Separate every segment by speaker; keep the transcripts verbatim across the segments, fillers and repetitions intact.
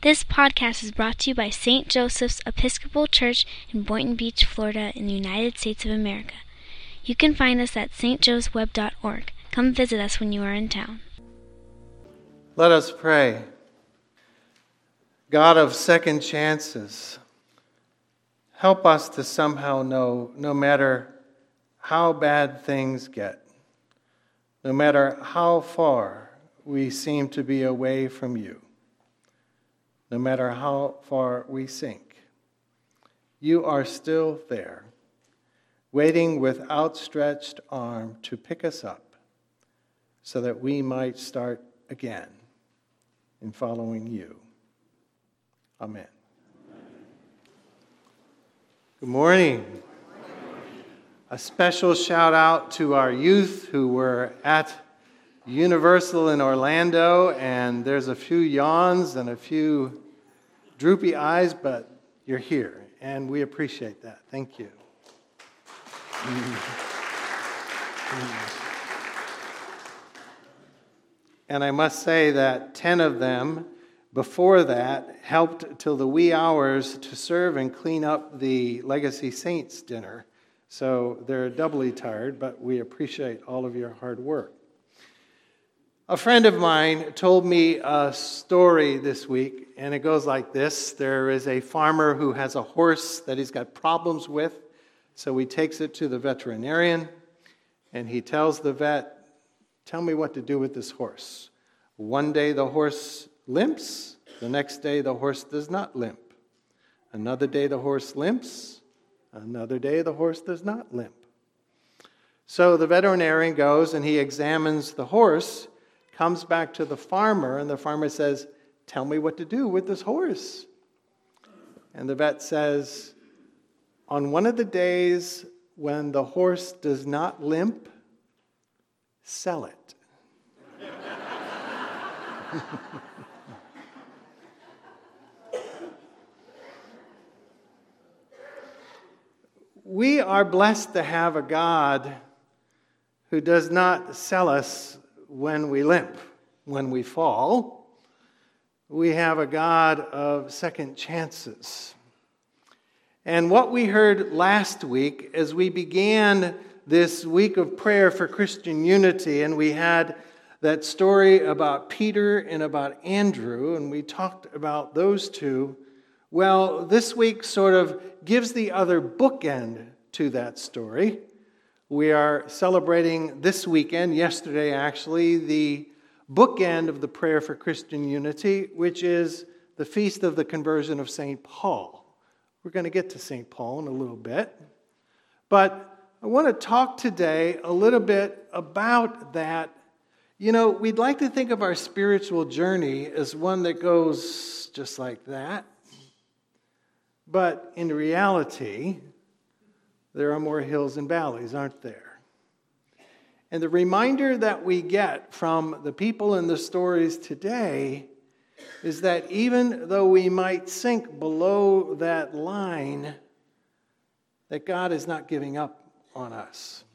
Speaker 1: This podcast is brought to you by Saint Joseph's Episcopal Church in Boynton Beach, Florida, in the United States of America. You can find us at s t joes web dot org. Come visit us when you are in town.
Speaker 2: Let us pray. God of second chances, help us to somehow know, no matter how bad things get, no matter how far we seem to be away from you, no matter how far we sink, you are still there, waiting with outstretched arm to pick us up so that we might start again in following you. Amen. Good morning. A special shout out to our youth who were at Universal in Orlando, and there's a few yawns and a few droopy eyes, but you're here, and we appreciate that. Thank you. And I must say that ten of them before that helped till the wee hours to serve and clean up the Legacy Saints dinner. So they're doubly tired, but we appreciate all of your hard work. A friend of mine told me a story this week, and it goes like this. There is a farmer who has a horse that he's got problems with, so he takes it to the veterinarian, and he tells the vet, "Tell me what to do with this horse." One day the horse limps, the next day the horse does not limp. Another day the horse limps, another day the horse does not limp. So the veterinarian goes and he examines the horse, comes back to the farmer, and the farmer says, "Tell me what to do with this horse." And the vet says, "On one of the days when the horse does not limp, sell it." We are blessed to have a God who does not sell us when we limp, when we fall. We have a God of second chances. And what we heard last week as we began this week of prayer for Christian unity, and we had that story about Peter and about Andrew, and we talked about those two. Well, this week sort of gives the other bookend to that story. We are celebrating this weekend, yesterday actually, the bookend of the prayer for Christian unity, which is the feast of the conversion of Saint Paul. We're going to get to Saint Paul in a little bit. But I want to talk today a little bit about that. You know, we'd like to think of our spiritual journey as one that goes just like that. But in reality, there are more hills and valleys, aren't there? And the reminder that we get from the people in the stories today is that even though we might sink below that line, that God is not giving up on us.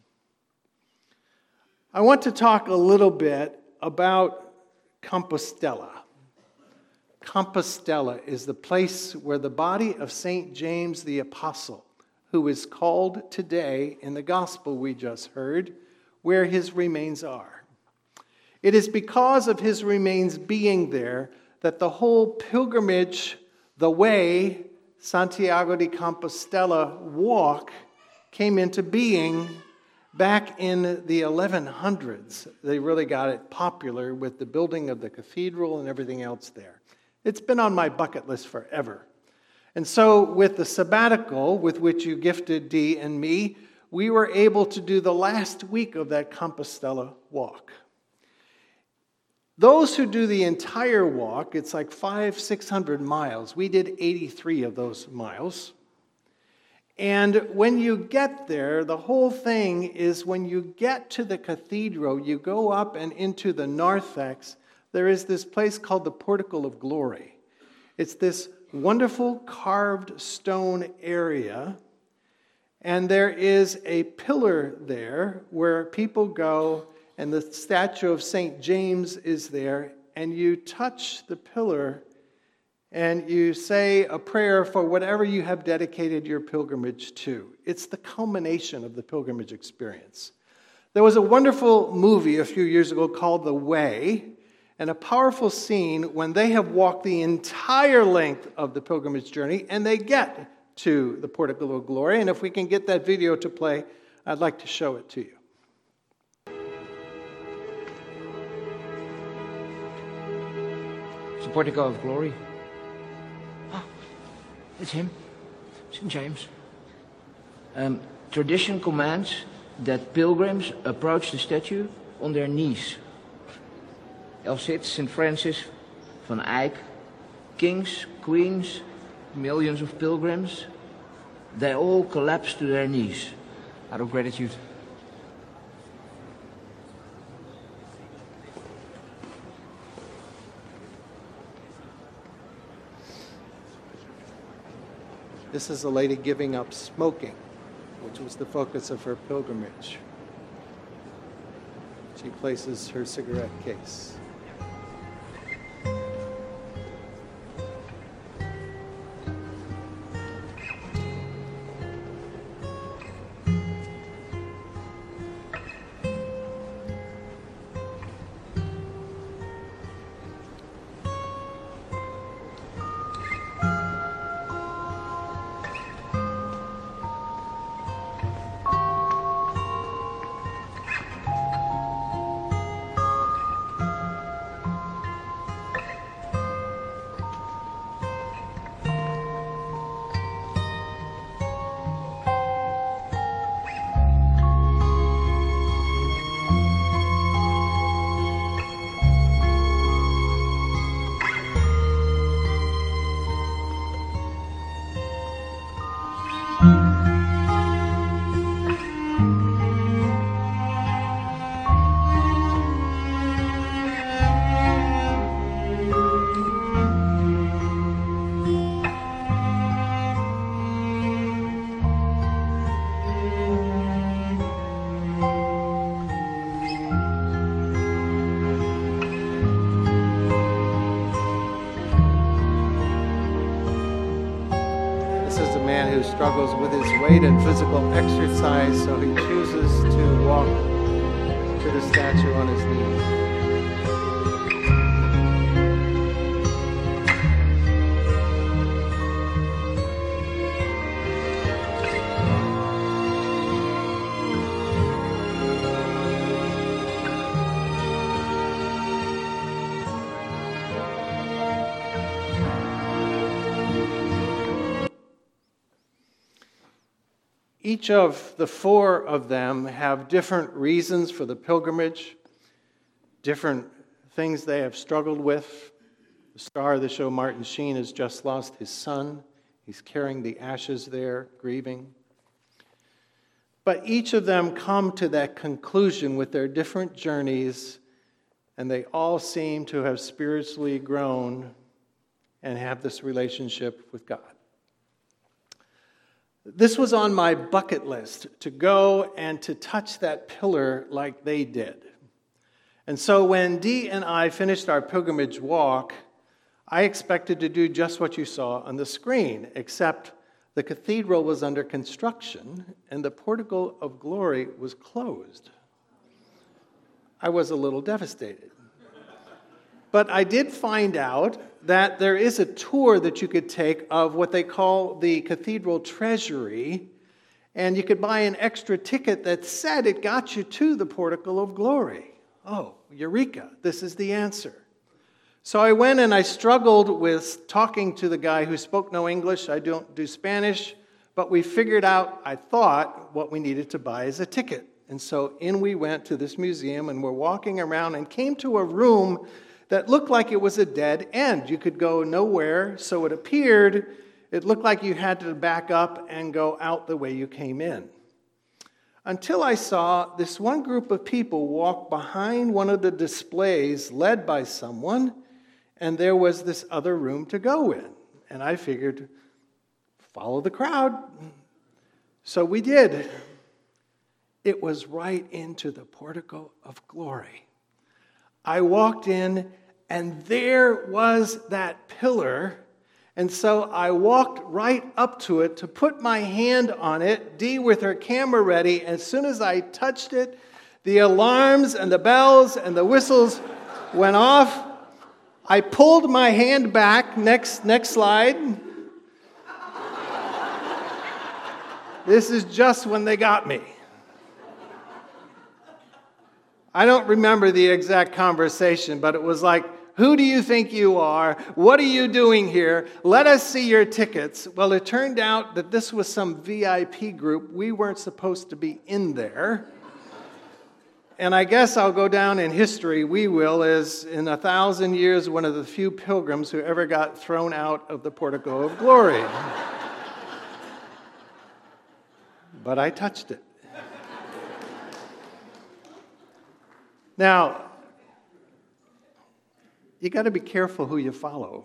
Speaker 2: I want to talk a little bit about Compostela. Compostela is the place where the body of Saint James the Apostle, who is called today in the gospel we just heard, where his remains are. It is because of his remains being there that the whole pilgrimage, the way, Santiago de Compostela walk, came into being back in the eleven hundreds. They really got it popular with the building of the cathedral and everything else there. It's been on my bucket list forever. And so with the sabbatical with which you gifted Dee and me, we were able to do the last week of that Compostela walk. Those who do the entire walk, it's like five, six hundred miles. We did eighty-three of those miles. And when you get there, the whole thing is when you get to the cathedral, you go up and into the narthex, there is this place called the Portico of Glory. It's this wonderful carved stone area, and there is a pillar there where people go, and the statue of Saint James is there, and you touch the pillar, and you say a prayer for whatever you have dedicated your pilgrimage to. It's the culmination of the pilgrimage experience. There was a wonderful movie a few years ago called The Way, and a powerful scene when they have walked the entire length of the pilgrimage journey and they get to the Portico of Glory. And if we can get that video to play, I'd like to show it to you.
Speaker 3: It's the Portico of Glory. Ah, it's him, Saint James. Um, tradition commands that pilgrims approach the statue on their knees. Else sits Saint Francis, Van Eyck, kings, queens, millions of pilgrims, they all collapse to their knees out of gratitude.
Speaker 2: This is a lady giving up smoking, which was the focus of her pilgrimage. She places her cigarette case. Who struggles with his weight and physical exercise, so he chooses to walk to the statue on his knees. Each of the four of them have different reasons for the pilgrimage, different things they have struggled with. The star of the show, Martin Sheen, has just lost his son. He's carrying the ashes there, grieving. But each of them come to that conclusion with their different journeys, and they all seem to have spiritually grown and have this relationship with God. This was on my bucket list, to go and to touch that pillar like they did. And so when Dee and I finished our pilgrimage walk, I expected to do just what you saw on the screen, except the cathedral was under construction and the Portico of Glory was closed. I was a little devastated. But I did find out that there is a tour that you could take of what they call the Cathedral Treasury, and you could buy an extra ticket that said it got you to the Portico of Glory. Oh, eureka, this is the answer. So I went and I struggled with talking to the guy who spoke no English. I don't do Spanish, but we figured out, I thought, what we needed to buy is a ticket. And so in we went to this museum, and we're walking around and came to a room that looked like it was a dead end. You could go nowhere, so it appeared, it looked like you had to back up and go out the way you came in. Until I saw this one group of people walk behind one of the displays led by someone, and there was this other room to go in. And I figured, follow the crowd. So we did. It was right into the Portico of Glory. I walked in, and there was that pillar And so I walked right up to it to put my hand on it, Dee with her camera ready. As soon as I touched it, the alarms and the bells and the whistles went off. I pulled my hand back. Next, next slide. This is just when they got me. I don't remember the exact conversation, but it was like, who do you think you are? What are you doing here? Let us see your tickets. Well, it turned out that this was some V I P group. We weren't supposed to be in there. And I guess I'll go down in history, we will, as in a thousand years, one of the few pilgrims who ever got thrown out of the portico of glory. But I touched it. Now, you got to be careful who you follow.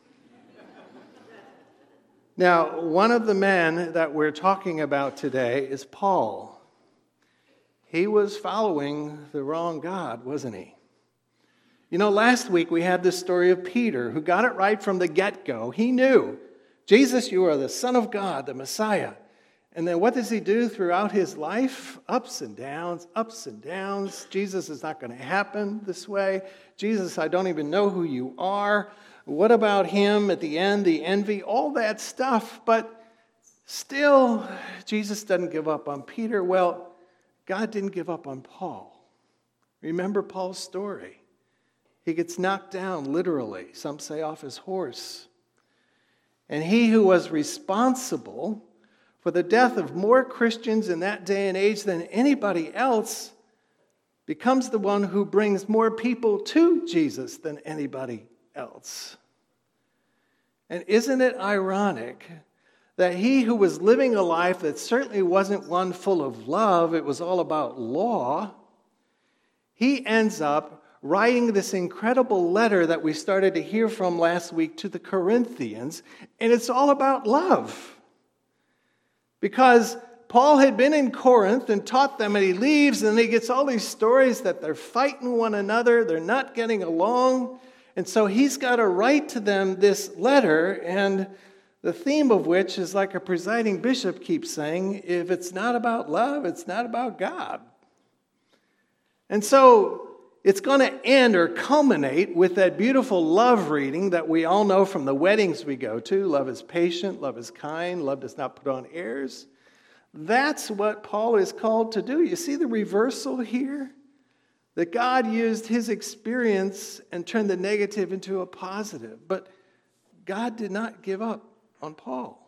Speaker 2: Now, one of the men that we're talking about today is Paul. He was following the wrong God, wasn't he? You know, last week we had this story of Peter, who got it right from the get-go. He knew, Jesus, you are the Son of God, the Messiah. And then what does he do throughout his life? Ups and downs, ups and downs. Jesus is not going to happen this way. Jesus, I don't even know who you are. What about him at the end, the envy, all that stuff. But still, Jesus doesn't give up on Peter. Well, God didn't give up on Paul. Remember Paul's story. He gets knocked down, literally. Some say off his horse. And he who was responsible for the death of more Christians in that day and age than anybody else becomes the one who brings more people to Jesus than anybody else. And isn't it ironic that he who was living a life that certainly wasn't one full of love, it was all about law, he ends up writing this incredible letter that we started to hear from last week to the Corinthians, and it's all about love. Because Paul had been in Corinth and taught them, and he leaves, and he gets all these stories that they're fighting one another, they're not getting along, and so he's got to write to them this letter, and the theme of which is like a presiding bishop keeps saying, if it's not about love, it's not about God. And so it's going to end or culminate with that beautiful love reading that we all know from the weddings we go to. Love is patient, love is kind, love does not put on airs. That's what Paul is called to do. You see the reversal here? That God used his experience and turned the negative into a positive. But God did not give up on Paul.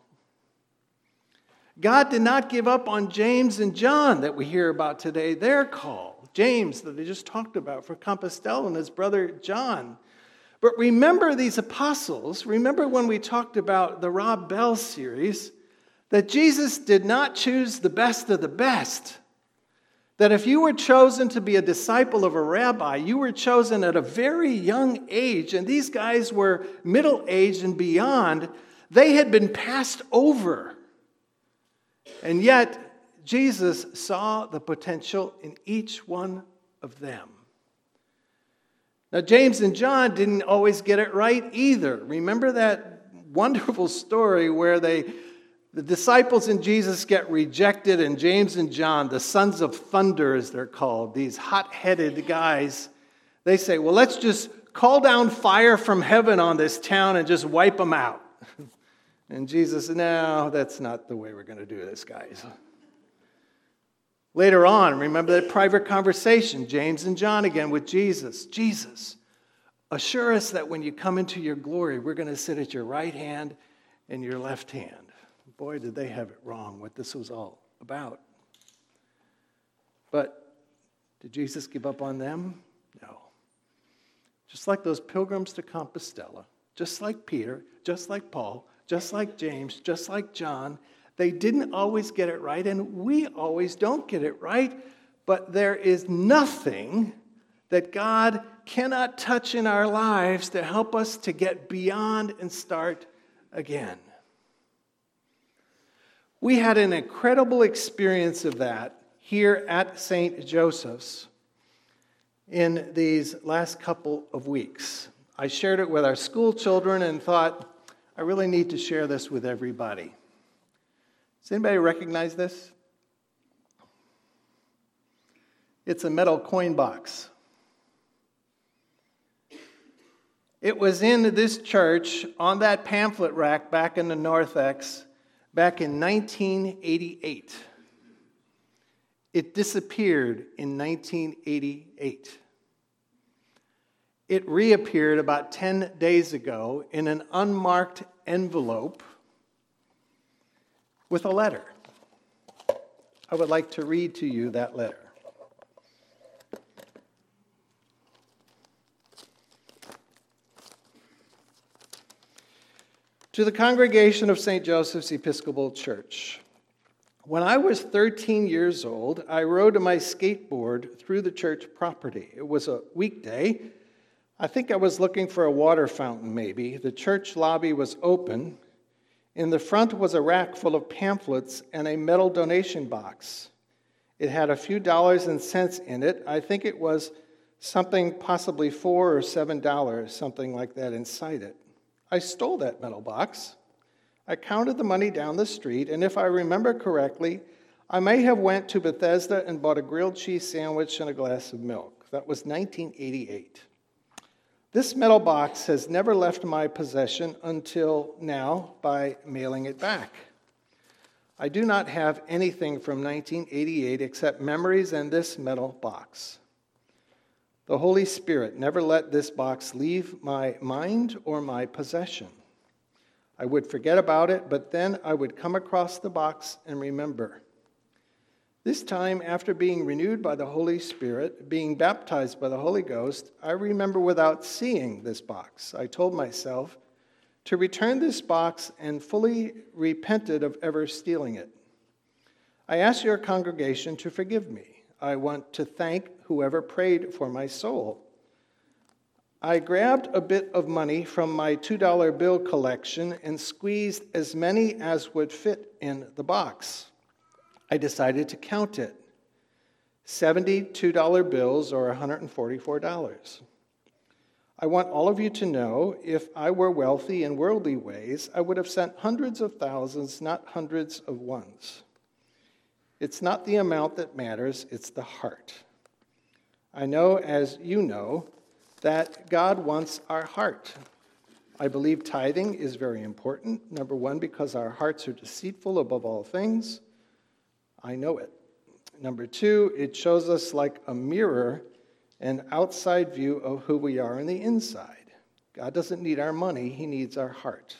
Speaker 2: God did not give up on James and John that we hear about today. Their call. James, that they just talked about, for Compostela, and his brother John. But remember these apostles, remember when we talked about the Rob Bell series, that Jesus did not choose the best of the best. That if you were chosen to be a disciple of a rabbi, you were chosen at a very young age, and these guys were middle-aged and beyond. They had been passed over. And yet, Jesus saw the potential in each one of them. Now, James and John didn't always get it right either. Remember that wonderful story where they, the disciples and Jesus get rejected, and James and John, the sons of thunder as they're called, these hot-headed guys, they say, well, let's just call down fire from heaven on this town and just wipe them out. And Jesus said, no, that's not the way we're going to do this, guys. Later on, remember that private conversation, James and John again with Jesus. Jesus, assure us that when you come into your glory, we're going to sit at your right hand and your left hand. Boy, did they have it wrong, what this was all about. But did Jesus give up on them? No. Just like those pilgrims to Compostela, just like Peter, just like Paul, just like James, just like John, they didn't always get it right, and we always don't get it right, but there is nothing that God cannot touch in our lives to help us to get beyond and start again. We had an incredible experience of that here at Saint Joseph's in these last couple of weeks. I shared it with our school children and thought, I really need to share this with everybody. Does anybody recognize this? It's a metal coin box. It was in this church on that pamphlet rack back in the Narthex back in nineteen eighty-eight. It disappeared in nineteen eighty-eight. It reappeared about ten days ago in an unmarked envelope with a letter. I would like to read to you that letter. To the congregation of Saint Joseph's Episcopal Church. When I was thirteen years old, I rode my skateboard through the church property. It was a weekday. I think I was looking for a water fountain, maybe. The church lobby was open. In the front was a rack full of pamphlets and a metal donation box. It had a few dollars and cents in it. I think it was something possibly four or seven dollars, something like that inside it. I stole that metal box. I counted the money down the street, and if I remember correctly, I may have went to Bethesda and bought a grilled cheese sandwich and a glass of milk. That was nineteen eighty-eight. This metal box has never left my possession until now by mailing it back. I do not have anything from nineteen eighty-eight except memories and this metal box. The Holy Spirit never let this box leave my mind or my possession. I would forget about it, but then I would come across the box and remember. This time, after being renewed by the Holy Spirit, being baptized by the Holy Ghost, I remember without seeing this box. I told myself to return this box and fully repented of ever stealing it. I ask your congregation to forgive me. I want to thank whoever prayed for my soul. I grabbed a bit of money from my two dollar bill collection and squeezed as many as would fit in the box. I decided to count it. seventy two dollar bills or one hundred forty-four dollars. I want all of you to know, if I were wealthy in worldly ways, I would have sent hundreds of thousands, not hundreds of ones. It's not the amount that matters, it's the heart. I know, as you know, that God wants our heart. I believe tithing is very important. Number one, because our hearts are deceitful above all things. I know it. Number two, it shows us like a mirror an outside view of who we are on the inside. God doesn't need our money, he needs our heart.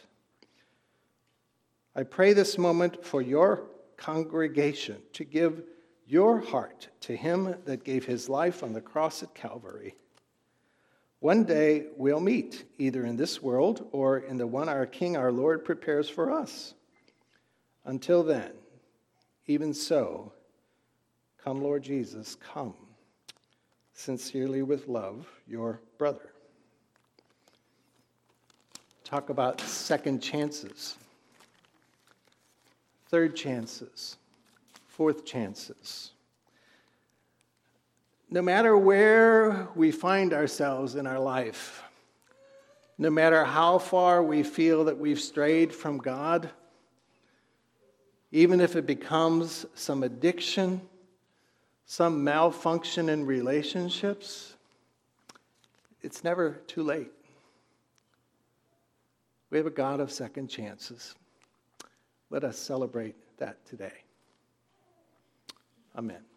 Speaker 2: I pray this moment for your congregation to give your heart to him that gave his life on the cross at Calvary. One day we'll meet, either in this world or in the one our King, our Lord, prepares for us. Until then, even so, come, Lord Jesus, come. Sincerely with love, your brother. Talk about second chances, third chances, fourth chances. No matter where we find ourselves in our life, no matter how far we feel that we've strayed from God, even if it becomes some addiction, some malfunction in relationships, it's never too late. We have a God of second chances. Let us celebrate that today. Amen.